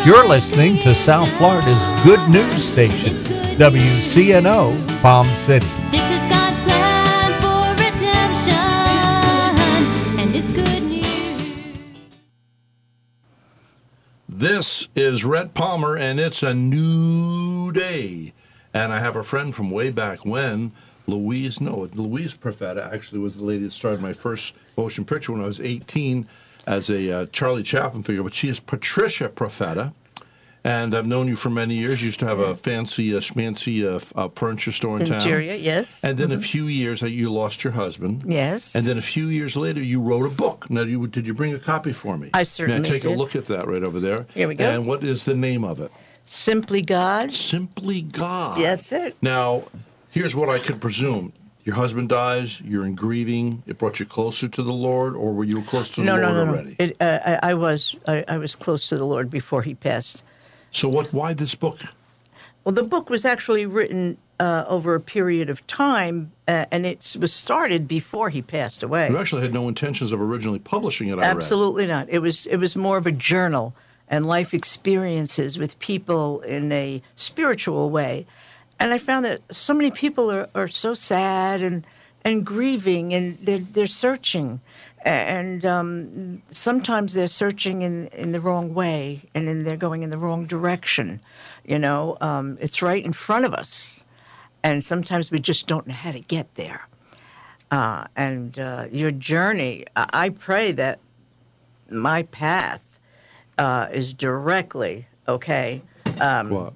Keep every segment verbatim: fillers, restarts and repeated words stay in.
You're listening to South Florida's good news station, W C N O Palm City. This is God's plan for redemption, and it's good news. This is Rhett Palmer, and it's a new day. And I have a friend from way back when, Louise, no, Louise Profeta actually was the lady that started my first motion picture when I was eighteen as a uh, Charlie Chaplin figure, but she is Patricia Profeta. And I've known you for many years. You used to have a fancy, uh, schmancy uh, uh, furniture store in town. Interior, yes. And then Mhm. a few years, uh, you lost your husband. Yes. And then a few years later, you wrote a book. Now, you, did you bring a copy for me? I certainly May I take did. a look at that right over there? Here we go. And what is the name of it? Simply God. Simply God. That's it. Now, here's what I could presume. Your husband dies, you're in grieving, it brought you closer to the Lord, or were you close to the No, Lord no, no, no. already? It, uh, I, I was I, I was close to the Lord before he passed. So what? Why this book? Well, the book was actually written uh, over a period of time, uh, and it was started before he passed away. You actually had no intentions of originally publishing it, I read. Absolutely not. It was it was more of a journal and life experiences with people in a spiritual way. And I found that so many people are, are so sad and and grieving, and they're they're searching, and um, sometimes they're searching in, in the wrong way, and then they're going in the wrong direction. You know, um, it's right in front of us, and sometimes we just don't know how to get there. Uh, and uh, your journey, I I pray that my path uh, is directly okay um, What?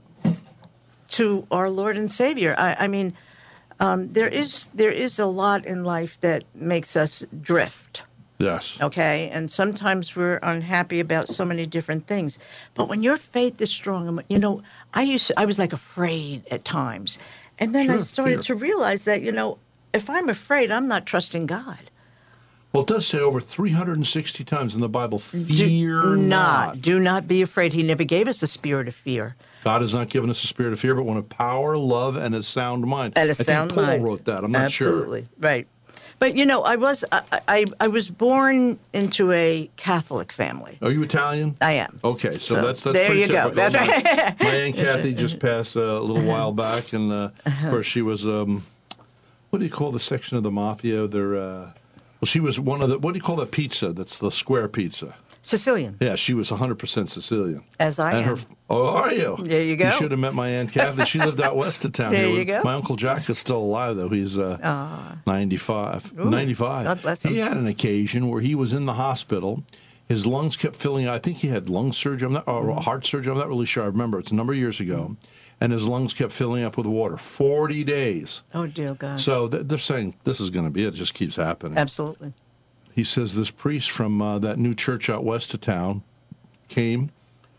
to our Lord and Savior. I, I mean, um, there is there is a lot in life that makes us drift. Yes. Okay, and sometimes we're unhappy about so many different things. But when your faith is strong, you know, I used to, I was like afraid at times, and then I Sure, started fear. to realize that, you know, if I'm afraid, I'm not trusting God. Well, it does say over three hundred sixty times in the Bible, Do fear not. Do not be afraid. He never gave us a spirit of fear. God has not given us a spirit of fear, but one of power, love, and a sound mind. And a I sound think Paul mind. wrote that. I'm not sure. Absolutely, right. But you know, I was I, I I was born into a Catholic family. Are you Italian? I am. Okay, so, So, that's that's there pretty you go. typical. That's my, right. my Aunt Kathy just passed uh, a little while back, and uh, of course she was um, what do you call the section of the mafia? They're uh, well, she was one of the what do you call that pizza? That's the square pizza. Sicilian, Yeah, she was one hundred percent Sicilian. as I And am. her, oh, are you? There you go. You should have met my Aunt Kathy. She lived out west of town. There here. you go. My Uncle Jack is still alive, though. He's uh, ninety-five. Ooh, ninety-five. God bless him. He had an occasion where he was in the hospital. His lungs kept filling. I think he had lung surgery. I'm not, or Mm-hmm. heart surgery. I'm not really sure. I remember. It's a number of years ago. And his lungs kept filling up with water. forty days. Oh dear God. So th- they're saying, this is going to be it. It just keeps happening. Absolutely. He says this priest from uh, that new church out west of town came,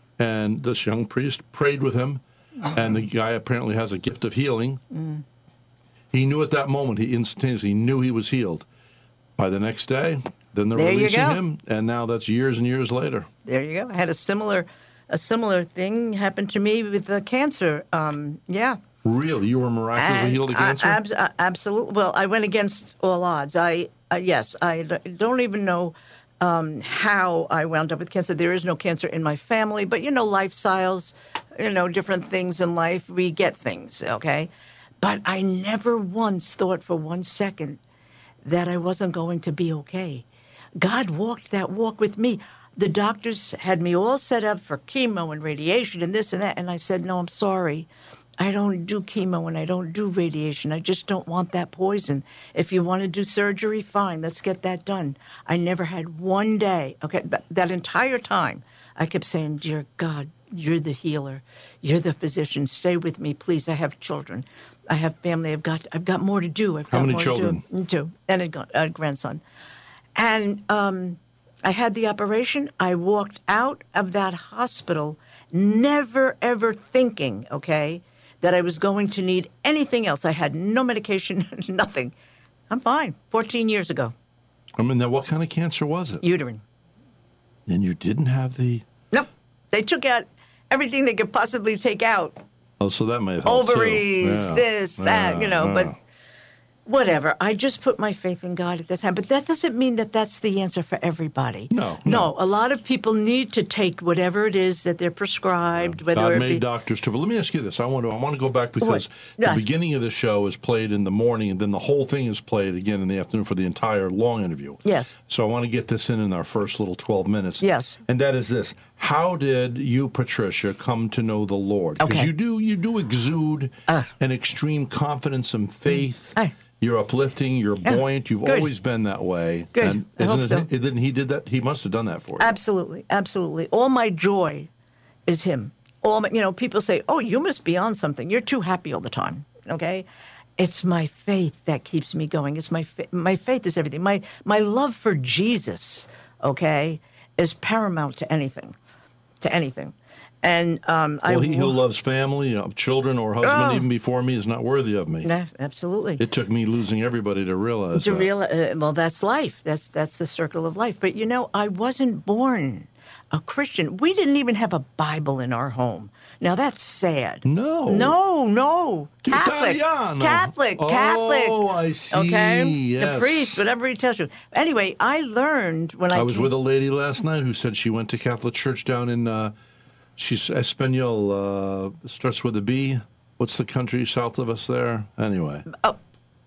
and this young priest prayed with him, and the guy apparently has a gift of healing. Mm. He knew at that moment, he instantaneously knew he was healed. By the next day, then they're There you releasing go. him, and now that's years and years later. There you go. I had a similar a similar thing happen to me with the cancer. Um, yeah. Really, you were miraculously And healed of I- cancer? abs- uh, absolutely. Well, I went against all odds. I uh, yes, I d- don't even know um, how I wound up with cancer. There is no cancer in my family, but you know, lifestyles, you know, different things in life. We get things, okay. But I never once thought for one second that I wasn't going to be okay. God walked that walk with me. The doctors had me all set up for chemo and radiation and this and that, and I said, no, I'm sorry. I don't do chemo and I don't do radiation. I just don't want that poison. If you want to do surgery, fine, let's get that done. I never had one day, okay, that, that entire time, I kept saying, dear God, you're the healer. You're the physician. Stay with me, please. I have children. I have family. I've got I've got more to do. I've How got many more children? To do. Two. And a, gu- a grandson. And um, I had the operation. I walked out of that hospital never, ever thinking, okay, that I was going to need anything else. I had no medication, nothing. I'm fine. fourteen years ago, I mean, now what kind of cancer was it? uterine. And you didn't have the... Nope. They took out everything they could possibly take out. Oh, so that may have helped, too. Ovaries, Yeah, this, that, yeah, you know, yeah. but whatever. I just put my faith in God at that time. But that doesn't mean that that's the answer for everybody. No, No, no. a lot of people need to take whatever it is that they're prescribed, whether God it made be... doctors too. But let me ask you this. I want to I want to go back because Yeah. the beginning of the show is played in the morning, and then the whole thing is played again in the afternoon for the entire long interview. Yes. So I want to get this in in our first little twelve minutes. Yes. And that is this. How did you, Patricia, come to know the Lord? Because Okay. you do you do exude Uh. an extreme confidence and faith. Aye. You're uplifting. You're Yeah. buoyant. You've Good. always been that way. Good. And I hope isn't so. it? Didn't he did that? He must have done that for you. Absolutely, absolutely. All my joy is Him. All my, you know, people say, "Oh, you must be on something. You're too happy all the time." Okay, it's my faith that keeps me going. It's my fa- my faith is everything. My my love for Jesus, okay, is paramount to anything, to anything. And um, I Well, he who wa- loves family, uh, children, or husband Oh. even before me is not worthy of me. Yeah, absolutely. It took me losing everybody to realize to that. real uh, well, that's life. That's that's the circle of life. But you know, I wasn't born a Christian. We didn't even have a Bible in our home. Now that's sad. No. no, no. Catholic, Italiano. Catholic, Catholic. Oh, I see. Okay, Yes. the priest, whatever he tells you. Anyway, I learned when I, I was came- with a lady last night who said she went to Catholic church down in, uh, she's Espanol, uh, starts with a B. What's the country south of us there? Anyway. Oh.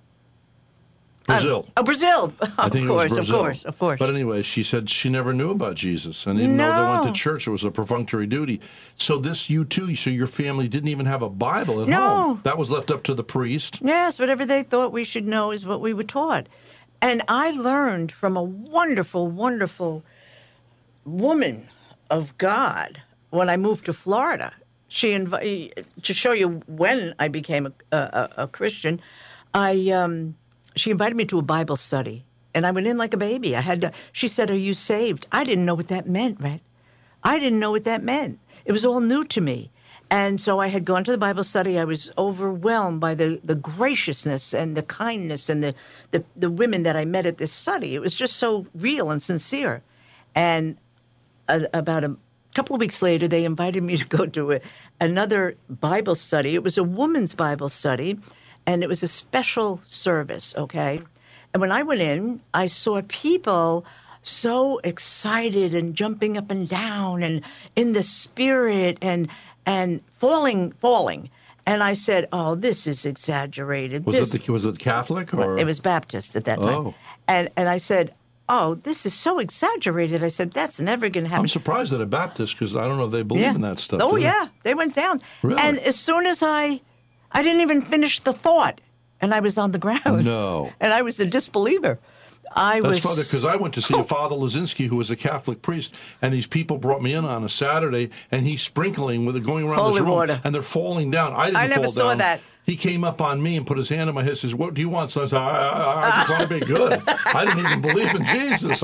Brazil. Oh, Brazil. I Of think course, it was Brazil. of course, of course. But anyway, she said she never knew about Jesus. And even though they went No. to church, it was a perfunctory duty. So this, you too, so your family didn't even have a Bible at No. home. That was left up to the priest. Yes, whatever they thought we should know is what we were taught. And I learned from a wonderful, wonderful woman of God when I moved to Florida. She invited, to show you when I became a, a, a Christian, I um, she invited me to a Bible study. And I went in like a baby. I had to, she said, "Are you saved?" I didn't know what that meant, Red. I didn't know what that meant. It was all new to me. And so I had gone to the Bible study. I was overwhelmed by the, the graciousness and the kindness and the, the, the women that I met at this study. It was just so real and sincere. And a, about a couple of weeks later, they invited me to go to a, another Bible study. It was a women's Bible study, and it was a special service, okay? And when I went in, I saw people so excited and jumping up and down and in the spirit and and falling, falling. And I said, "Oh, this is exaggerated." Was this, it the, was it Catholic or? It was Baptist at that time. Oh. And and I said, "Oh, this is so exaggerated." I said, "That's never going to happen." I'm surprised at a Baptist because I don't know if they believe in that stuff. Oh do they? yeah, they went down. Really? And as soon as I, I didn't even finish the thought, and I was on the ground. No. And I was a disbeliever. I That's was funny because I went to see a Father Lazinski who was a Catholic priest, and these people brought me in on a Saturday, and he's sprinkling with it going around Holy this room, water. and they're falling down. I didn't I never fall saw down. that. He came up on me and put his hand on my head and says, "What do you want?" So I said, I, I, I just want to be good. I didn't even believe in Jesus.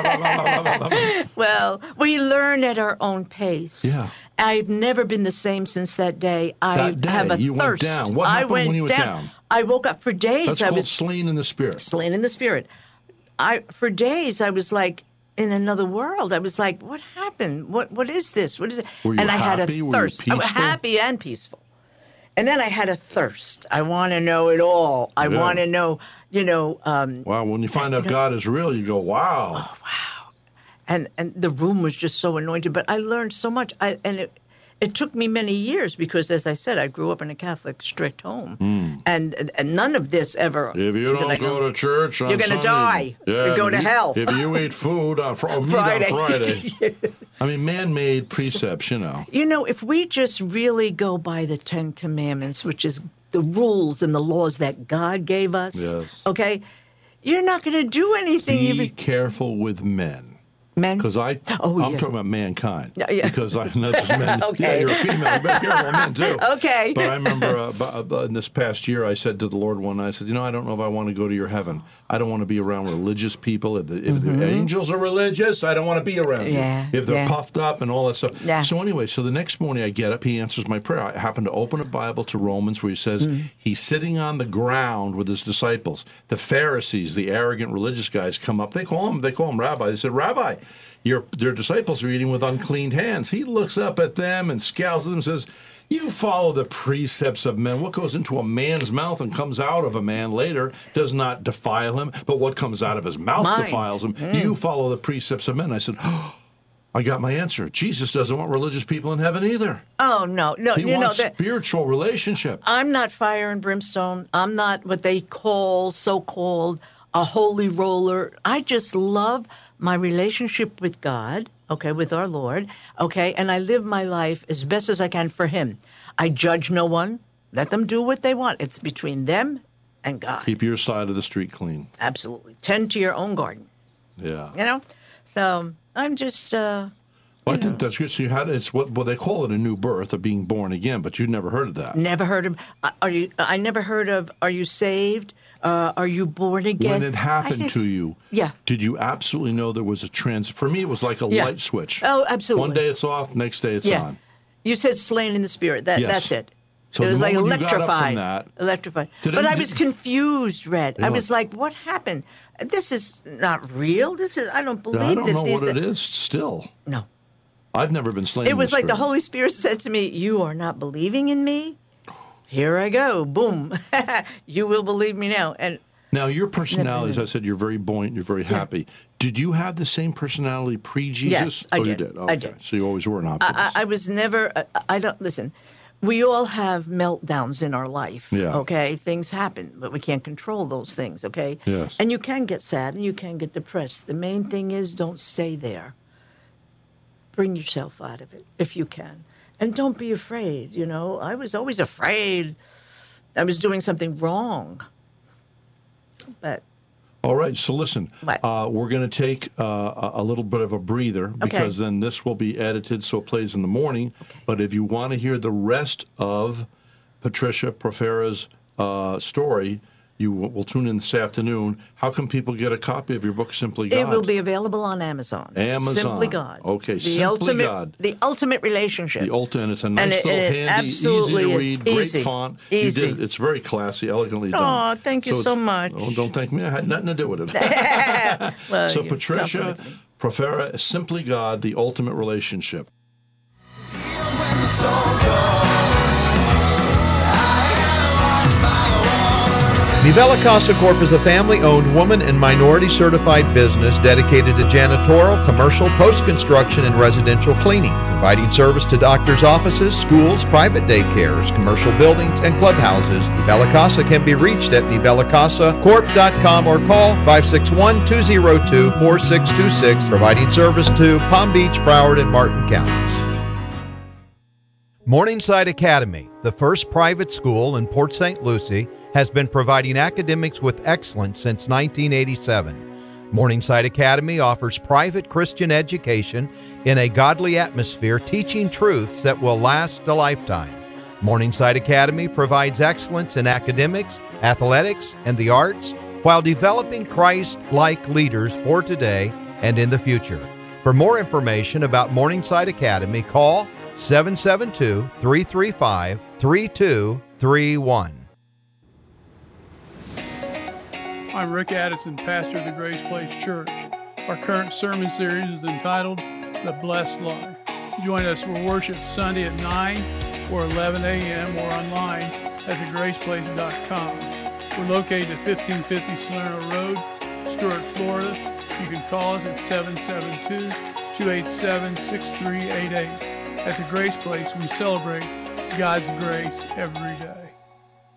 Well, we learn at our own pace. Yeah. I've never been the same since that day. I That day, have a you went thirst. down. What I happened went when you went down? I woke up for days. That's I called was slain in the spirit. slain in the spirit. I for days I was like in another world. I was like, "What happened? What what is this? What is it?" Were you and I had happy? a Were you thirst. I was peaceful? happy and peaceful. And then I had a thirst. I want to know it all. I Yeah. want to know, you know, um, Wow, when you find out God is real, you go, wow. and and the room was just so anointed. But I learned so much. I and it it took me many years because, as I said, I grew up in a Catholic strict home, and, and and none of this ever. If you did don't I go to church on You're gonna Sunday- die. You go if to you- hell. If you eat food on, fr- meat Friday. on Friday. I mean, man-made precepts, you know. You know, if we just really go by the Ten Commandments, which is the rules and the laws that God gave us, Yes. okay, you're not going to do anything. Be even careful with men. men. Because I, Oh, I'm yeah. talking about mankind. Yeah, yeah. Because I'm not just men. Okay. Yeah, you're a female. You better be careful with men, too. Okay. But I remember uh, bu- uh, in this past year, I said to the Lord one night, I said, you know, I don't know if I want to go to your heaven. I don't want to be around religious people. If the, if the angels are religious, I don't want to be around Mm-hmm. Yeah, you. If they're yeah. puffed up and all that stuff. Yeah. So anyway, so the next morning I get up, he answers my prayer. I happen to open a Bible to Romans where he says Mm. he's sitting on the ground with his disciples. The Pharisees, the arrogant religious guys, come up. They call him, they call him Rabbi. They said, Rabbi, your, your disciples are eating with unclean hands. He looks up at them and scowls at them and says, You follow the precepts of men. What goes into a man's mouth and comes out of a man later does not defile him, but what comes out of his mouth Mind. defiles him. Mm. You follow the precepts of men. I said, oh, I got my answer. Jesus doesn't want religious people in heaven either. Oh, no, no. He you know wants that spiritual relationship. I'm not fire and brimstone. I'm not what they call, so-called, a holy roller. I just love my relationship with God, okay, with our Lord, okay, and I live my life as best as I can for Him. I judge no one. Let them do what they want. It's between them and God. Keep your side of the street clean. Absolutely. Tend to your own garden, Yeah. you know? So I'm just, uh, Well, I think that's good. So you had it's what well they call it a new birth of being born again, but you'd never heard of that. never heard of, uh, are you, I never heard of, are you saved? Uh, are you born again? When it I happened did- to you, Yeah. did you absolutely know there was a trans? For me, it was like a Yeah. light switch. Oh, absolutely. One day it's off, next day it's Yeah. on. You said slain in the spirit. That Yes. That's it. So it was the like moment you got up from electrified. that- electrified. Did But I any- was confused, Red. Yeah. I was like, what happened? This is not real. This is, I don't believe I don't that know these what it is. Still, No. I've never been slain. It in was like the spirit. Holy Spirit said to me, you are not believing in me? Here I go. Boom. You will believe me now. And Now, your personality, as been- I said, you're very buoyant, you're very happy. Did you have the same personality pre-Jesus? Yes, I oh, you did. did. I Okay. did. So you always were an optimist. I, I was never, I, I don't, listen, we all have meltdowns in our life, Yeah. okay? Things happen, but we can't control those things, okay? Yes. And you can get sad and you can get depressed. The main thing is don't stay there. Bring yourself out of it if you can. And don't be afraid, you know? I was always afraid I was doing something wrong. But All right, so listen, What? uh, we're going to take uh, a a little bit of a breather because then this will be edited so it plays in the morning. Okay. But if you want to hear the rest of Patricia Profera's uh, story, you will will tune in this afternoon. How can people get a copy of your book, Simply God? it will be available on Amazon. Amazon. Simply God. Okay, the Simply ultimate, God. The ultimate relationship. The ultimate, and it's a nice And it- little it handy, easy absolutely to is. read, Easy. great font. Easy. You did, it's very classy, elegantly done. Aw, thank you it's- so much. Oh, don't thank me. I had nothing to do with it. Well, So you Patricia compliment me. Profera, Simply God, the ultimate relationship. Nivella Casa Corp is a family-owned, woman and minority-certified business dedicated to janitorial, commercial, post-construction, and residential cleaning, providing service to doctors' offices, schools, private daycares, commercial buildings, and clubhouses. Nivella Casa can be reached at nivella casa corp dot com or call five six one, two zero two, four six two six, providing service to Palm Beach, Broward, and Martin counties. Morningside Academy, the first private school in Port Saint Lucie, has been providing academics with excellence since nineteen eighty-seven. Morningside Academy offers private Christian education in a godly atmosphere, teaching truths that will last a lifetime. Morningside Academy provides excellence in academics, athletics, and the arts while developing Christ-like leaders for today and in the future. For more information about Morningside Academy, call seven seven two, three three five, three two three one. I'm Rick Addison, pastor of the Grace Place Church. Our current sermon series is entitled The Blessed Life. Join us for worship Sunday at nine or eleven a.m. or online at the grace place dot com. We're located at fifteen fifty Salerno Road, Stuart, Florida. You can call us at seven seven two, two eight seven, six three eight eight. At the Grace Place, we celebrate God's grace every day.